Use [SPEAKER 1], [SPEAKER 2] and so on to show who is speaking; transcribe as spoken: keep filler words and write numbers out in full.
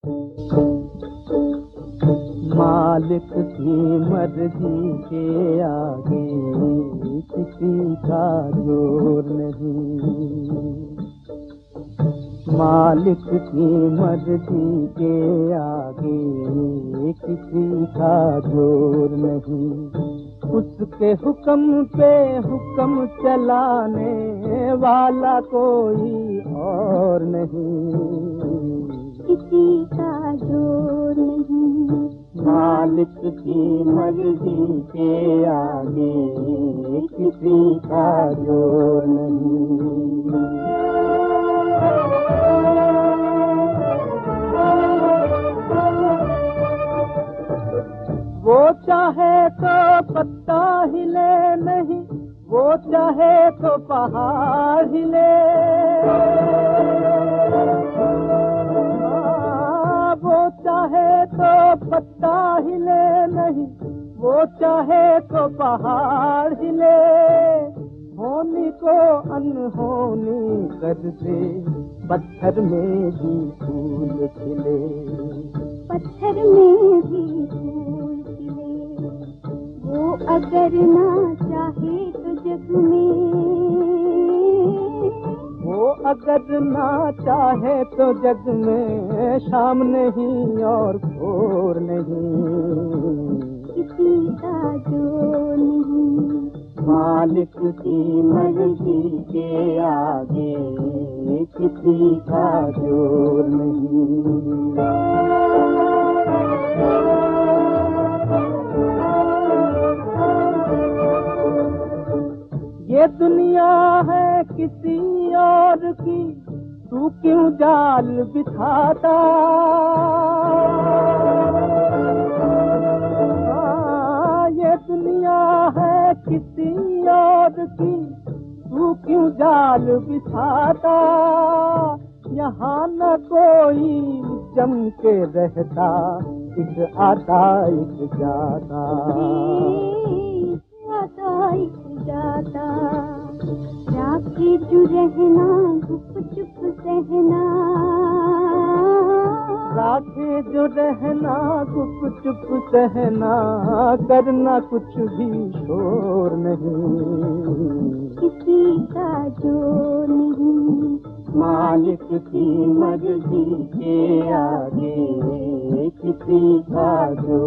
[SPEAKER 1] मालिक की मर्जी के आगे किसी का जोर नहीं। मालिक की मर्जी के आगे किसी का जोर नहीं। उसके हुक्म पे हुक्म चलाने वाला कोई और नहीं।
[SPEAKER 2] किसी का जोर नहीं।
[SPEAKER 1] मालिक की मर्जी के आगे किसी का जोर नहीं। वो चाहे तो पत्ता हिले नहीं, वो चाहे तो पहाड़ हिले। वो चाहे तो पत्ता हिले नहीं, वो चाहे तो पहाड़ हिले। होनी को अनहोनी कर दे, पत्थर में भी फूल खिले।
[SPEAKER 2] पत्थर में भी फूल खिले। वो अगर ना चाहे तो जग में,
[SPEAKER 1] वो अगर ना चाहे तो जग में शाम नहीं और भोर नहीं।
[SPEAKER 2] किसी का जोर नहीं।
[SPEAKER 1] मालिक की मर्जी के आगे किसी का जोर नहीं। ये दुनिया है किसी और की, तू क्यों जाल बिछाता। ये दुनिया है किसी और की, तू क्यों जाल बिछाता। यहाँ न कोई जम के रहता, एक आता एक जाता।
[SPEAKER 2] आता एक जाता। राखे जो रहना गुप चुप सहना।
[SPEAKER 1] राखे जो रहना गुप चुप सहना, करना कुछ भी शोर नहीं।
[SPEAKER 2] किसी का जोर नहीं।
[SPEAKER 1] मालिक की मर्जी के आगे किसी का जोर